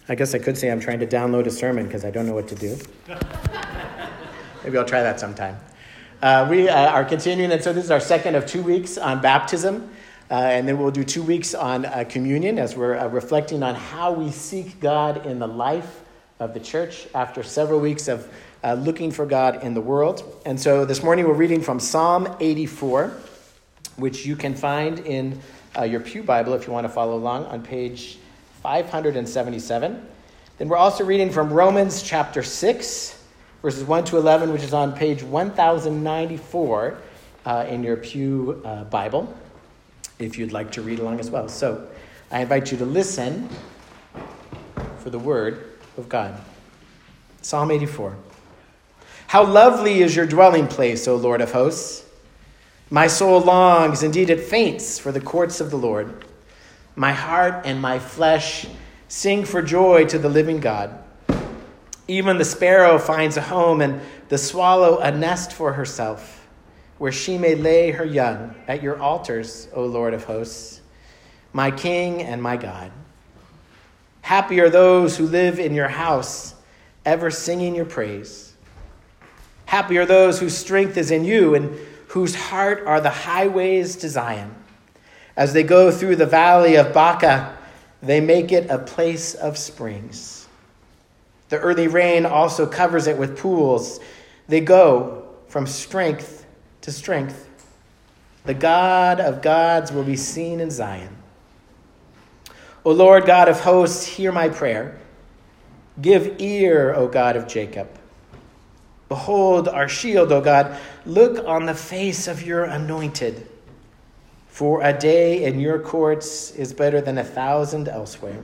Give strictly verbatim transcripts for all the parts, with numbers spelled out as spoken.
I guess I could say I'm trying to download a sermon because I don't know what to do. Maybe I'll try that sometime. Uh, we uh, are continuing, and so this is our second of two weeks on baptism. Uh, and then we'll do two weeks on uh, communion as we're uh, reflecting on how we seek God in the life of the church after several weeks of uh, looking for God in the world. And so this morning we're reading from Psalm eighty-four, which you can find in uh, your Pew Bible if you want to follow along on page five hundred seventy-seven. Then we're also reading from Romans chapter six, verses one to eleven, which is on page one thousand ninety-four uh, in your Pew uh, Bible, if you'd like to read along as well. So I invite you to listen for the word of God. Psalm eighty-four. How lovely is your dwelling place, O Lord of hosts! My soul longs, indeed it faints, for the courts of the Lord. My heart and my flesh sing for joy to the living God. Even the sparrow finds a home, and the swallow a nest for herself, where she may lay her young at your altars, O Lord of hosts, my King and my God. Happy are those who live in your house, ever singing your praise. Happy are those whose strength is in you, and whose heart are the highways to Zion. As they go through the valley of Baca, they make it a place of springs. The early rain also covers it with pools. They go from strength to strength. The God of gods will be seen in Zion. O Lord God of hosts, hear my prayer. Give ear, O God of Jacob. Behold our shield, O God. Look on the face of your anointed. For a day in your courts is better than a thousand elsewhere.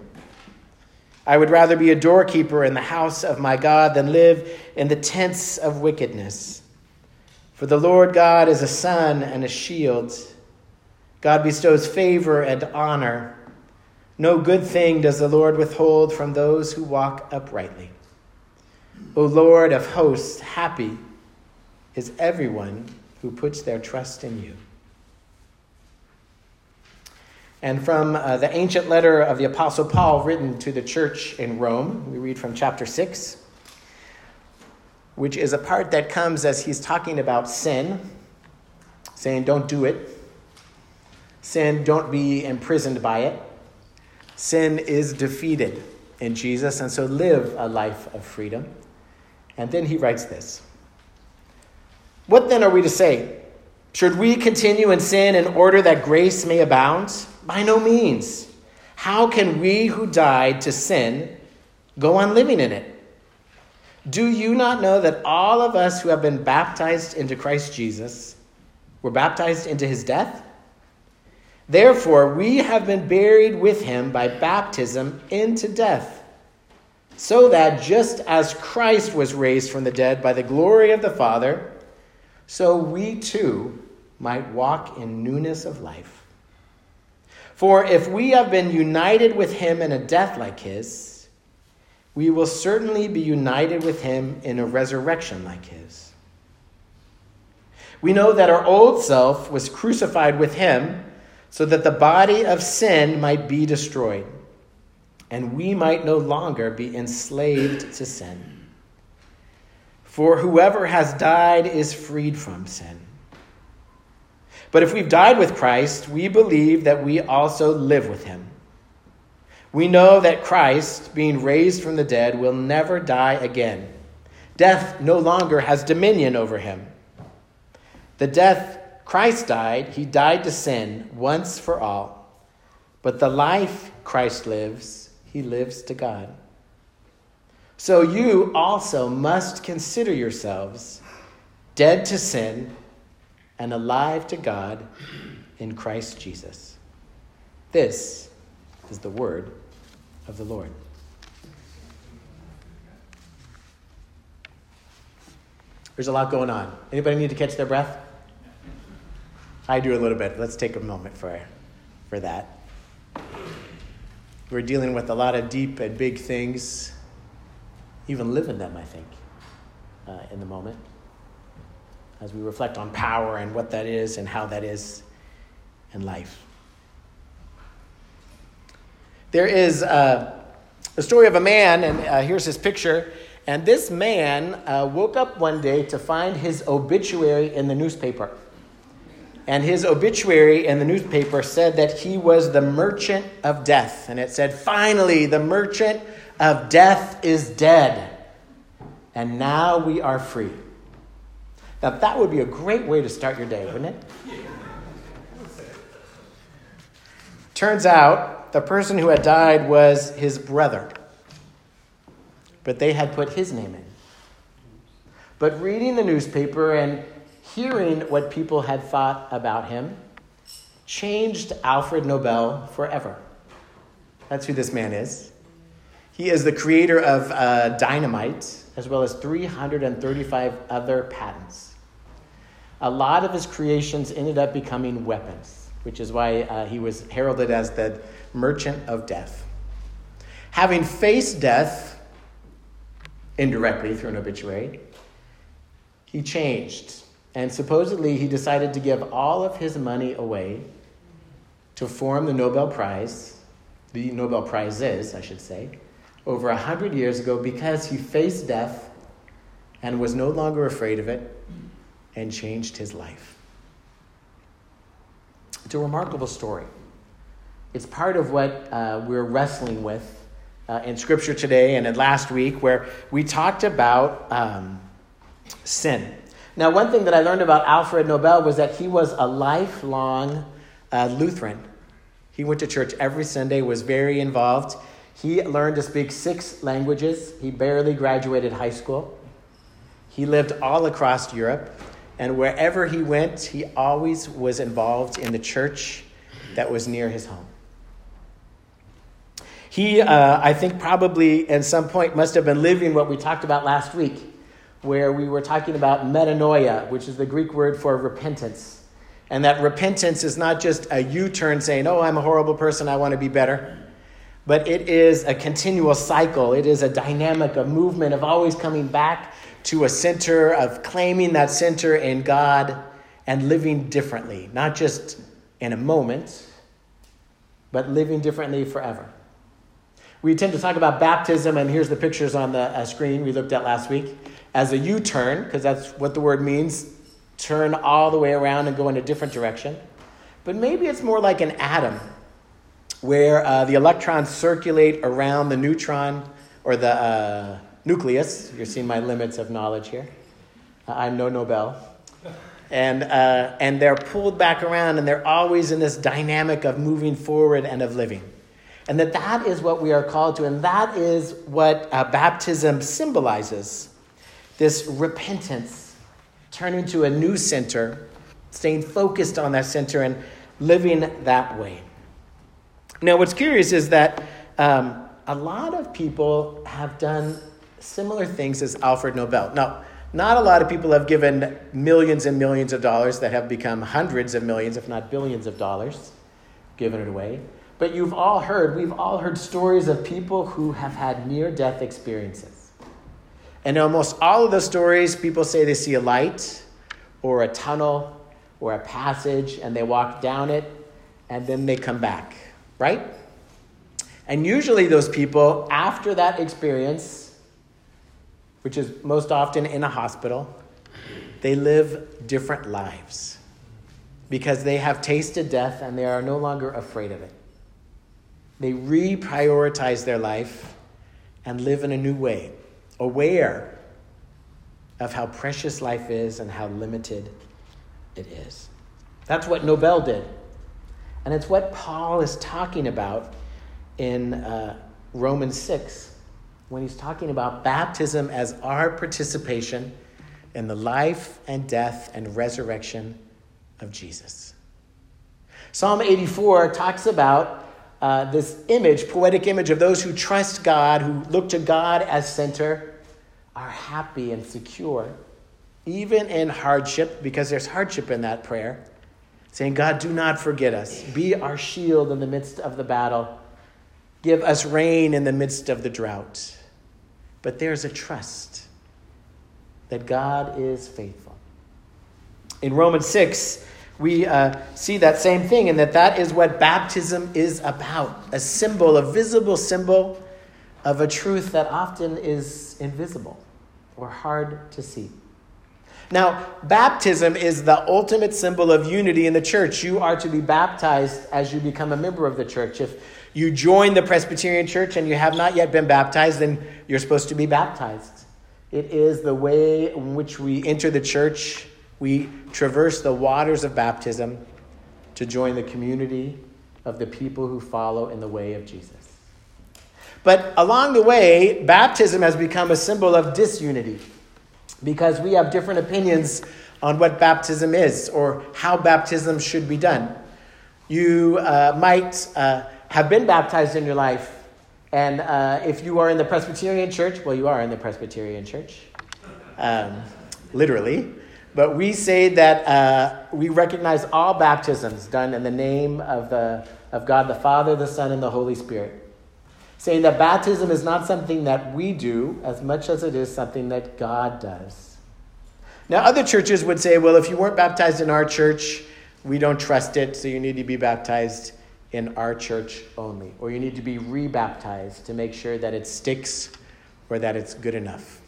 I would rather be a doorkeeper in the house of my God than live in the tents of wickedness. For the Lord God is a sun and a shield. God bestows favor and honor. No good thing does the Lord withhold from those who walk uprightly. O Lord of hosts, happy is everyone who puts their trust in you. And from uh, the ancient letter of the Apostle Paul written to the church in Rome, we read from chapter six, which is a part that comes as he's talking about sin, saying don't do it. Sin, don't be imprisoned by it. Sin is defeated in Jesus, and so live a life of freedom. And then he writes this. What then are we to say? Should we continue in sin in order that grace may abound? By no means. How can we who died to sin go on living in it? Do you not know that all of us who have been baptized into Christ Jesus were baptized into his death? Therefore, we have been buried with him by baptism into death, so that just as Christ was raised from the dead by the glory of the Father, so we too might walk in newness of life. For if we have been united with him in a death like his, we will certainly be united with him in a resurrection like his. We know that our old self was crucified with him so that the body of sin might be destroyed, and we might no longer be enslaved to sin. For whoever has died is freed from sin. But if we've died with Christ, we believe that we also live with him. We know that Christ, being raised from the dead, will never die again. Death no longer has dominion over him. The death Christ died, he died to sin once for all. But the life Christ lives, he lives to God. So you also must consider yourselves dead to sin and alive to God in Christ Jesus. This is the word of the Lord. There's a lot going on. Anybody need to catch their breath? I do a little bit. Let's take a moment for, for that. We're dealing with a lot of deep and big things, even live in them, I think, uh, in the moment, as we reflect on power and what that is and how that is in life. There is uh, The story of a man, and uh, here's his picture. And this man uh, woke up one day to find his obituary in the newspaper. And his obituary in the newspaper said that he was the merchant of death. And it said, finally, the merchant of death is dead. And now we are free. Now, that would be a great way to start your day, wouldn't it? Turns out, the person who had died was his brother. But they had put his name in. But reading the newspaper and hearing what people had thought about him changed Alfred Nobel forever. That's who this man is. He is the creator of uh, dynamite, as well as three hundred thirty-five other patents. A lot of his creations ended up becoming weapons, which is why uh, he was heralded as the merchant of death. Having faced death indirectly through an obituary, he changed. And supposedly he decided to give all of his money away to form the Nobel Prize, the Nobel Prizes, I should say, over a hundred years ago because he faced death and was no longer afraid of it and changed his life. It's a remarkable story. It's part of what uh, we're wrestling with uh, in Scripture today and in last week, where we talked about um, sin. Now, one thing that I learned about Alfred Nobel was that he was a lifelong uh, Lutheran. He went to church every Sunday, was very involved. He learned to speak six languages. He barely graduated high school. He lived all across Europe. And wherever he went, he always was involved in the church that was near his home. He, uh, I think probably at some point must have been living what we talked about last week, where we were talking about metanoia, which is the Greek word for repentance. And that repentance is not just a U-turn saying, oh, I'm a horrible person, I want to be better. But it is a continual cycle. It is a dynamic, a movement of always coming back to a center, of claiming that center in God and living differently. Not just in a moment, but living differently forever. We tend to talk about baptism, and here's the pictures on the uh, screen we looked at last week, as a U-turn, because that's what the word means, turn all the way around and go in a different direction. But maybe it's more like an atom, where uh, the electrons circulate around the neutron or the uh, nucleus. You're seeing my limits of knowledge here. Uh, I'm no Nobel. And uh, and they're pulled back around, and they're always in this dynamic of moving forward and of living. And that that is what we are called to, and that is what uh, baptism symbolizes. This repentance, turning to a new center, staying focused on that center and living that way. Now, what's curious is that um, a lot of people have done similar things as Alfred Nobel. Now, not a lot of people have given millions and millions of dollars that have become hundreds of millions, if not billions of dollars, given it away. But you've all heard, we've all heard stories of people who have had near-death experiences. And in almost all of those stories, people say they see a light or a tunnel or a passage, and they walk down it, and then they come back, right? And usually those people, after that experience, which is most often in a hospital, they live different lives because they have tasted death and they are no longer afraid of it. They reprioritize their life and live in a new way, aware of how precious life is and how limited it is. That's what Nobel did. And it's what Paul is talking about in uh, Romans six, when he's talking about baptism as our participation in the life and death and resurrection of Jesus. Psalm eighty-four talks about uh, this image, poetic image of those who trust God, who look to God as center, are happy and secure, even in hardship, because there's hardship in that prayer, saying, God, do not forget us. Be our shield in the midst of the battle. Give us rain in the midst of the drought. But there's a trust that God is faithful. In Romans six, we uh, see that same thing, and that that is what baptism is about. A symbol, a visible symbol of a truth that often is invisible or hard to see. Now, baptism is the ultimate symbol of unity in the church. You are to be baptized as you become a member of the church. If you join the Presbyterian Church and you have not yet been baptized, then you're supposed to be baptized. It is the way in which we enter the church. We traverse the waters of baptism to join the community of the people who follow in the way of Jesus. But along the way, baptism has become a symbol of disunity because we have different opinions on what baptism is or how baptism should be done. You uh, might uh, have been baptized in your life, and uh, if you are in the Presbyterian Church, well, you are in the Presbyterian Church, um, literally, but we say that uh, we recognize all baptisms done in the name of the of God the Father, the Son, and the Holy Spirit, saying that baptism is not something that we do as much as it is something that God does. Now, other churches would say, well, if you weren't baptized in our church, we don't trust it, so you need to be baptized in our church only. Or you need to be re-baptized to make sure that it sticks or that it's good enough.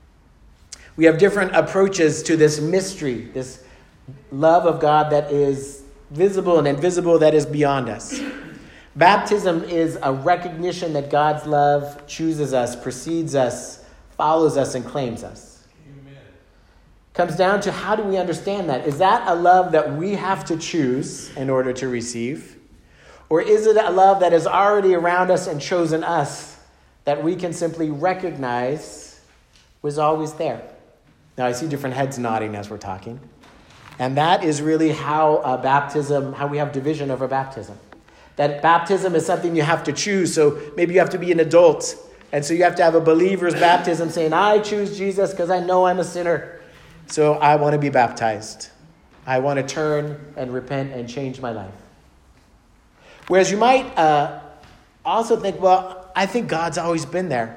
We have different approaches to this mystery, this love of God that is visible and invisible, that is beyond us. Baptism is a recognition that God's love chooses us, precedes us, follows us, and claims us. Amen. Comes down to, how do we understand that? Is that a love that we have to choose in order to receive? Or is it a love that is already around us and chosen us that we can simply recognize was always there? Now, I see different heads nodding as we're talking. And that is really how uh, baptism, how we have division over baptism. That baptism is something you have to choose. So maybe you have to be an adult. And so you have to have a believer's baptism saying, I choose Jesus because I know I'm a sinner. So I want to be baptized. I want to turn and repent and change my life. Whereas you might uh, also think, well, I think God's always been there.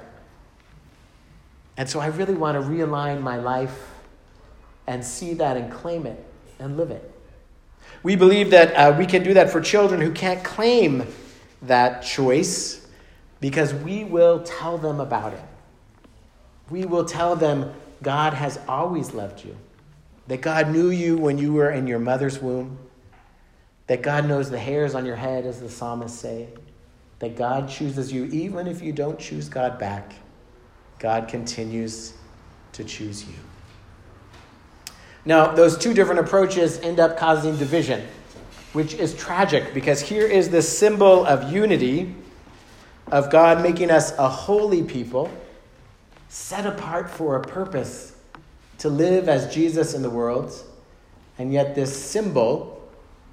And so I really want to realign my life and see that and claim it and live it. We believe that uh, we can do that for children who can't claim that choice because we will tell them about it. We will tell them God has always loved you, that God knew you when you were in your mother's womb, that God knows the hairs on your head, as the psalmists say, that God chooses you even if you don't choose God back. God continues to choose you. Now, those two different approaches end up causing division, which is tragic because here is the symbol of unity, of God making us a holy people, set apart for a purpose to live as Jesus in the world. And yet this symbol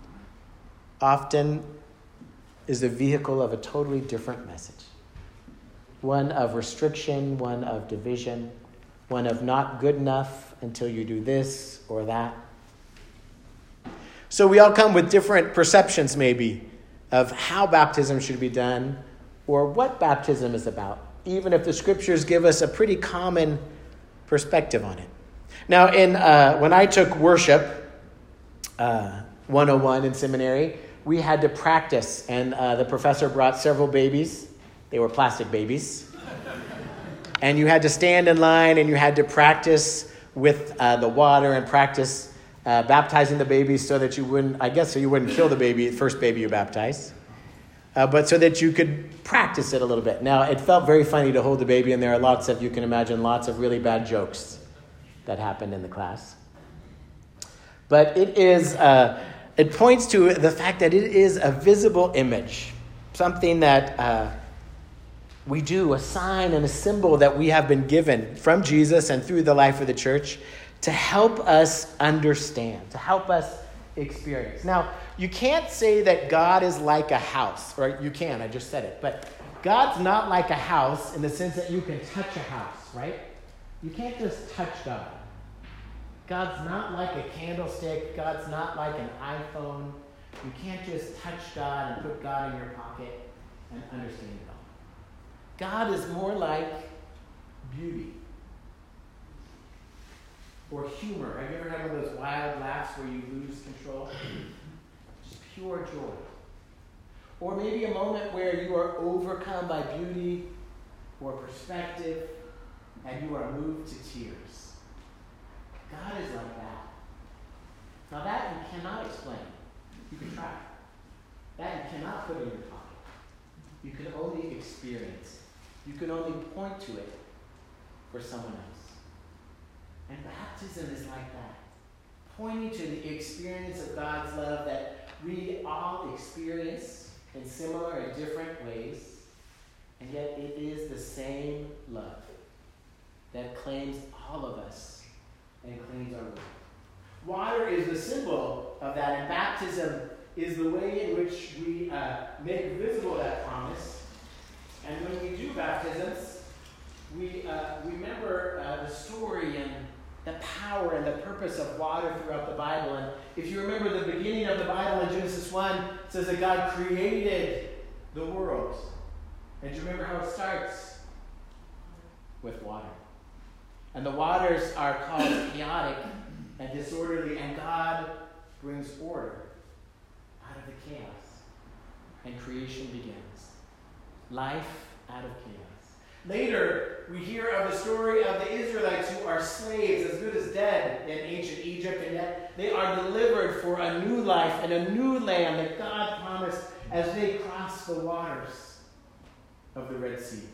often is the vehicle of a totally different message. One of restriction, one of division, one of not good enough until you do this or that. So we all come with different perceptions maybe of how baptism should be done or what baptism is about, even if the scriptures give us a pretty common perspective on it. Now, in uh, when I took worship uh, one oh one in seminary, we had to practice, and uh, the professor brought several babies. They were plastic babies. And you had to stand in line and you had to practice with uh, the water and practice uh, baptizing the babies so that you wouldn't, I guess so you wouldn't kill the baby, the first baby you baptized, uh, but so that you could practice it a little bit. Now, it felt very funny to hold the baby, and there are lots of, you can imagine, lots of really bad jokes that happened in the class. But it is, uh, it points to the fact that it is a visible image, something that uh, we do, a sign and a symbol that we have been given from Jesus and through the life of the church to help us understand, to help us experience. Now, you can't say that God is like a house, or you can, I just said it, but God's not like a house in the sense that you can touch a house, right? You can't just touch God. God's not like a candlestick. God's not like an iPhone. You can't just touch God and put God in your pocket and understand it all. God is more like beauty or humor. Have you ever had one of those wild laughs where you lose control? Just pure joy. Or maybe a moment where you are overcome by beauty for perspective, and you are moved to tears. God is like that. Now that you cannot explain. You can try. That you cannot put in your pocket. You can only experience it. You can only point to it for someone else. And baptism is like that. Pointing to the experience of God's love that we all experience in similar and different ways. And yet it is the same love that claims all of us and claims our world. Water is the symbol of that, and baptism is the way in which we uh, make visible that promise. And when we do baptisms, we uh, remember uh, the story and the power and the purpose of water throughout the Bible. And if you remember the beginning of the Bible in Genesis one, it says that God created the world. And do you remember how it starts? With water. And the waters are called chaotic and disorderly, and God brings order out of the chaos. And creation begins. Life out of chaos. Later, we hear of the story of the Israelites who are slaves, as good as dead in ancient Egypt, and yet they are delivered for a new life and a new land that God promised as they cross the waters of the Red Sea.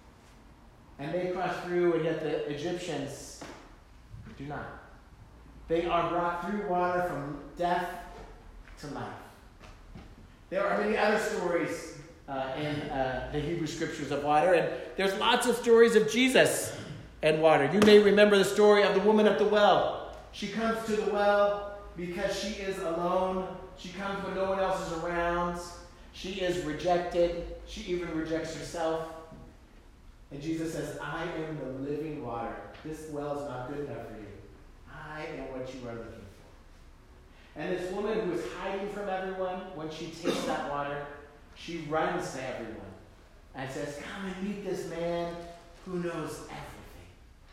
And they cross through, and yet the Egyptians do not. They are brought through water from death to life. There are many other stories uh, in uh, the Hebrew Scriptures of water, and there's lots of stories of Jesus and water. You may remember the story of the woman at the well. She comes to the well because she is alone. She comes when no one else is around. She is rejected. She even rejects herself. And Jesus says, I am the living water. This well is not good enough for you. I am what you are looking for. And this woman who is hiding from everyone, when she takes that water, she runs to everyone and says, come and meet this man who knows everything.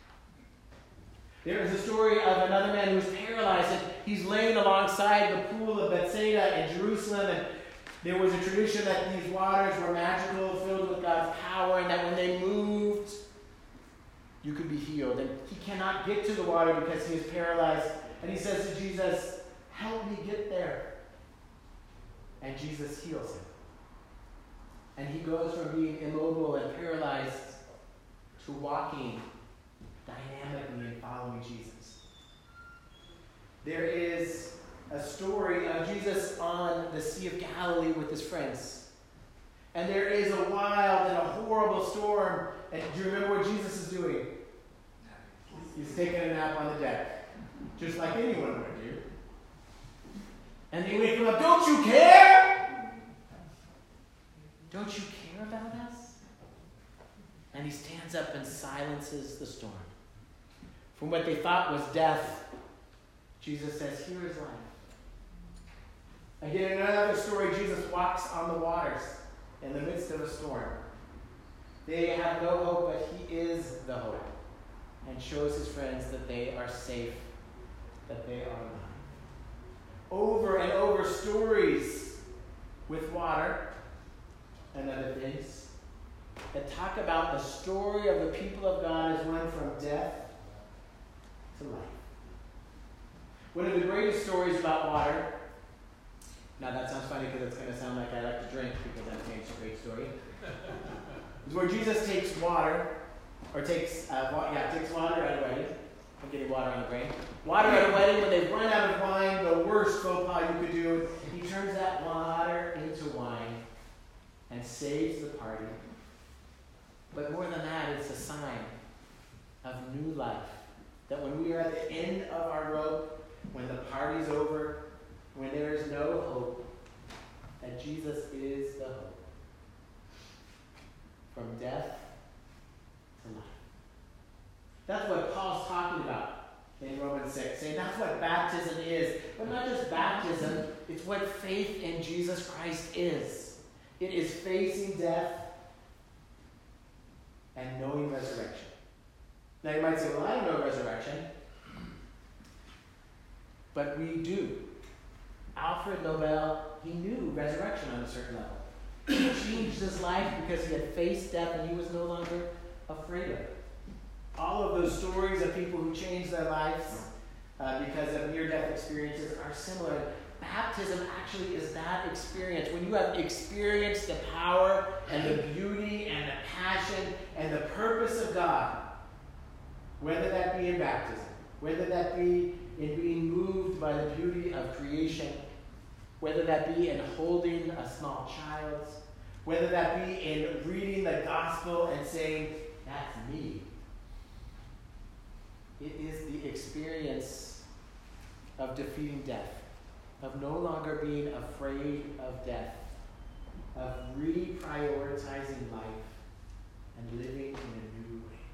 There is a story of another man who is paralyzed, and he's laying alongside the pool of Bethsaida in Jerusalem, and there was a tradition that these waters were magical, filled with God's power, and that when they moved, you could be healed. And he cannot get to the water because he is paralyzed. And he says to Jesus, help me get there. And Jesus heals him. And he goes from being immobile and paralyzed to walking dynamically and following Jesus. There is a story of Jesus on the Sea of Galilee with his friends. And there is a wild and a horrible storm. And do you remember what Jesus is doing? He's taking a nap on the deck. Just like anyone would do. And they wake him up, don't you care? Don't you care about us? And he stands up and silences the storm. From what they thought was death, Jesus says, here is life. Again, in another story, Jesus walks on the waters in the midst of a storm. They have no hope, but he is the hope, and shows his friends that they are safe, that they are alive. Over and over stories with water and other things that talk about the story of the people of God as one from death to life. One of the greatest stories about water, now that sounds funny because it's going to sound like I like to drink because I think it's a great story, is where Jesus takes water, or takes, uh, wa- yeah, takes water at a wedding. I'm getting water on the brain. Water at a wedding, when they've run out of wine, the worst faux pas you could do, he turns that water into wine and saves the party. But more than that, it's a sign of new life. That when we are at the end of our rope, when the party's over, when there is no hope, that Jesus is the hope. From death to life. That's what Paul's talking about in Romans six, saying that's what baptism is. But not just baptism, it's what faith in Jesus Christ is. It is facing death and knowing resurrection. Now you might say, well, I don't know resurrection. But we do. Alfred Nobel, he knew resurrection on a certain level. He changed his life because he had faced death and he was no longer afraid of it. All of those stories of people who changed their lives uh, because of near-death experiences are similar. Baptism actually is that experience. When you have experienced the power and the beauty and the passion and the purpose of God, whether that be in baptism, whether that be in being moved by the beauty of creation, whether that be in holding a small child, whether that be in reading the gospel and saying, that's me. It is the experience of defeating death, of no longer being afraid of death, of reprioritizing life and living in a new way.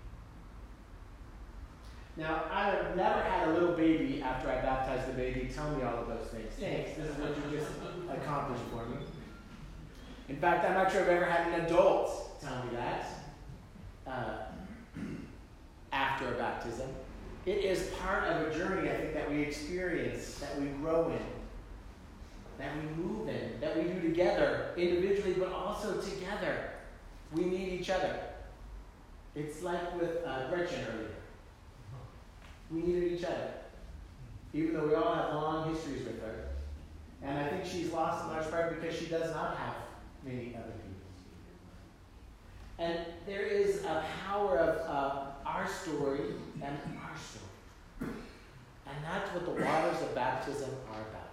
Now, I've never had a little baby after I baptized the baby tell me all of those things. Thanks, this is what you just accomplished for me. In fact, I'm not sure I've ever had an adult tell me that uh, after a baptism. It is part of a journey, I think, that we experience, that we grow in, that we move in, that we do together, individually, but also together. We need each other. It's like with uh, Gretchen earlier. We needed each other, even though we all have long histories with her. And I think she's lost in large part because she does not have many other people. And there is a power of uh, our story and our story. And that's what the waters of baptism are about.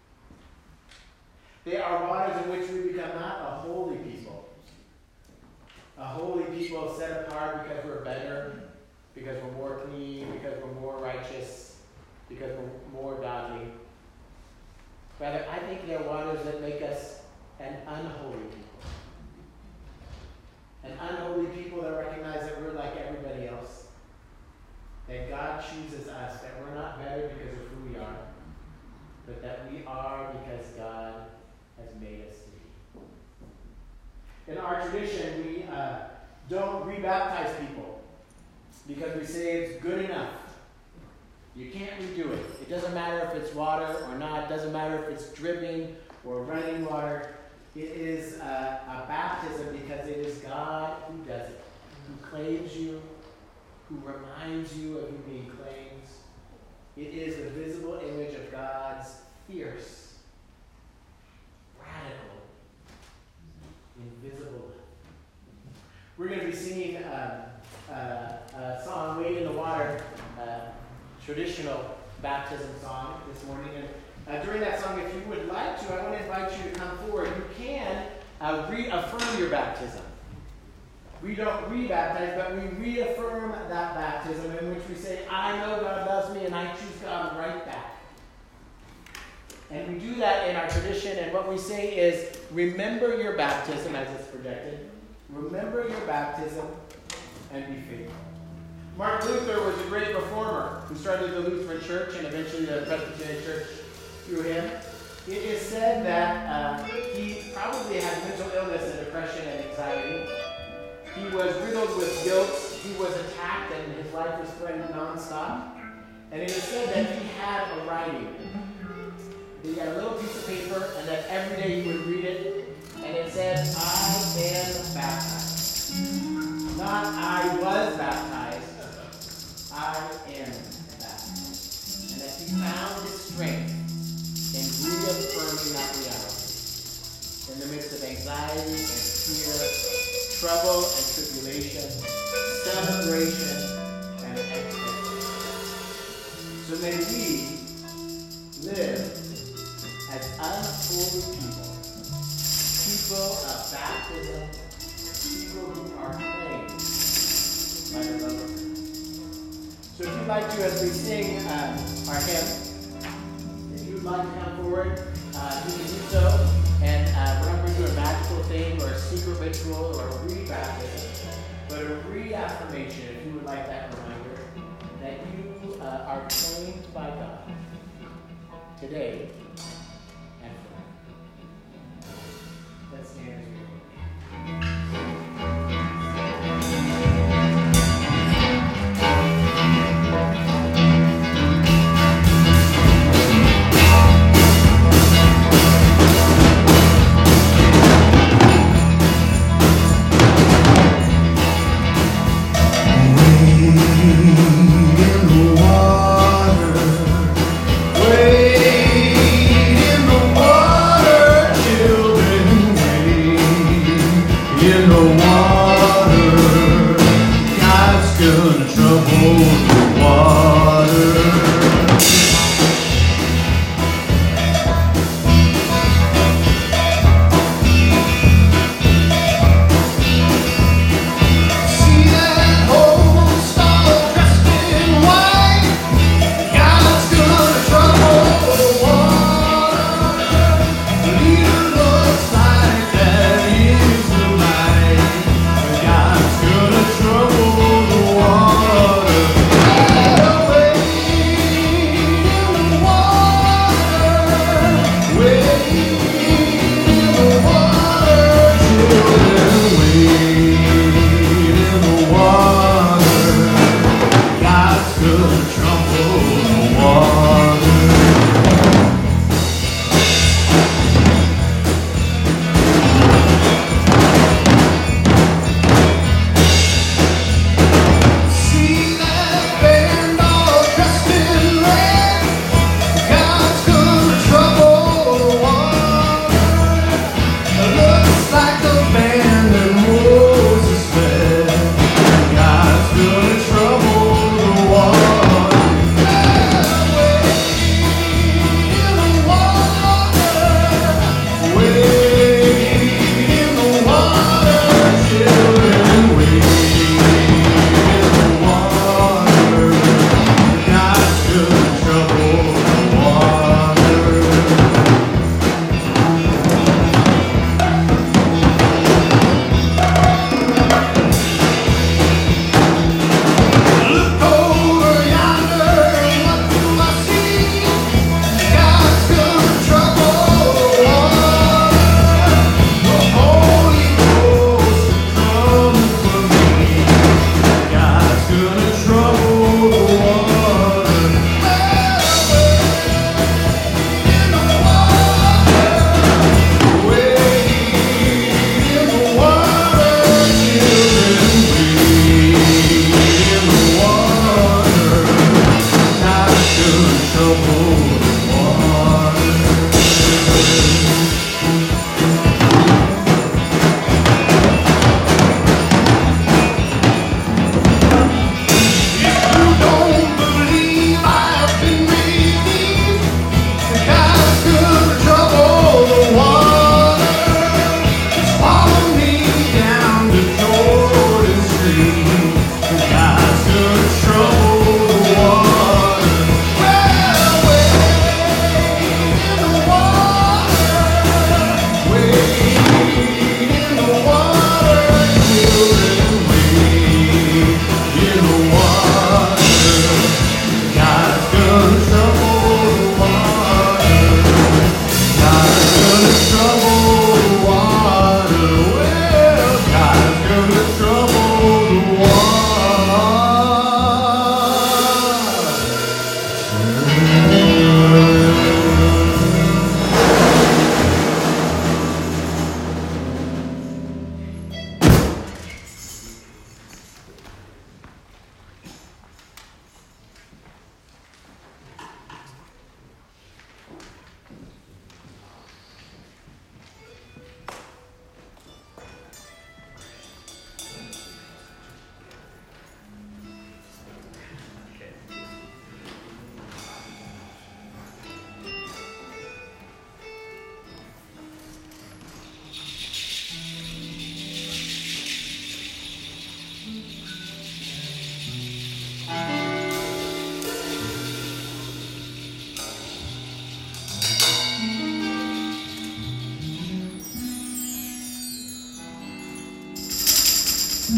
They are waters in which we become not a holy people. A holy people set apart because we're better, because we're more clean, because we're more righteous, because we're more godly. Rather, I think they're waters that make us an unholy people. An unholy people that recognize that we're like everybody else. That God chooses us, that we're not better because of who we are, but that we are because God has made us to be. In our tradition, we uh, don't rebaptize people because we say it's good enough. You can't redo it. It doesn't matter if it's water or not. It doesn't matter if it's dripping or running water. It is uh, a baptism because it is God who does it, who claims you, who reminds you of you being claimed. It is the visible image of God's fierce, radical, invisible love. We're going to be singing uh, uh, a song, Wade in the Water, uh, traditional baptism song this morning. And uh, during that song, if you would like to, I want to invite you to come forward. You can uh, reaffirm your baptism. We don't re-baptize, but we reaffirm that baptism in which we say, I know God loves me and I choose God right back. And we do that in our tradition, and what we say is, remember your baptism as it's projected. Remember your baptism and be faithful. Martin Luther was a great reformer who started the Lutheran Church and eventually the Presbyterian Church through him. It is said that uh, he probably had mental illness and depression and anxiety. He was riddled with guilt. He was attacked and his life was threatened nonstop. And it is said that he had a writing. He had a little piece of paper and that every day he would read it. And it said, I am baptized. Not I was baptized. I am baptized. And that he found his strength in reaffirming that reality. In the midst of anxiety and fear, trouble and tribulation, celebration and expectation. So may we live as unholy people, people of baptism, people who are claimed by the love of God. So if you'd like to, as we sing um, our hymn, if you'd like to come forward, uh, you can do so. And uh, we're not going to do a magical thing or a secret ritual or a re-baptism, but a reaffirmation, if you would like that reminder, that you uh, are claimed by God today and forever. Let's stand as we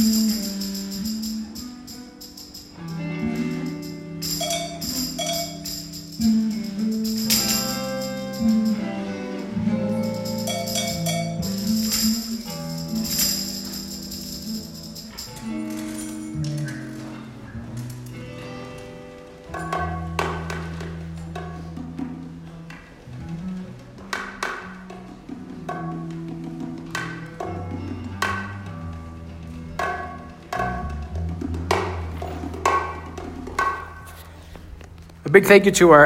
A big thank you to our